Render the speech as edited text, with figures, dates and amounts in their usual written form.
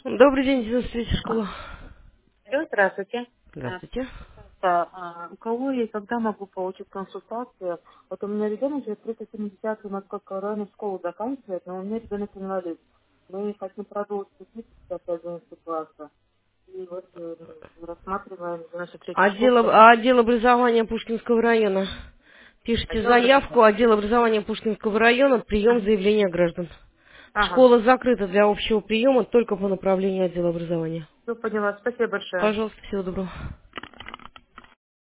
Добрый день, Династия школа. Алло, здравствуйте. Здравствуйте. У кого и когда могу получить консультацию? Вот у меня ребенок же 370 Московского района школу заканчивает, но у меня ребенок инвалид. Мы хотим продолжить учиться сейчас 11 класса. И вот рассматриваем нашу третью школу. Отдел образования Пушкинского района. Пишите Отдел образования. заявку, отдел образования Пушкинского района, прием Ага. заявления граждан. Ага. Школа закрыта для общего приема только по направлению отдела образования. Все поняла. Спасибо большое. Пожалуйста, всего доброго.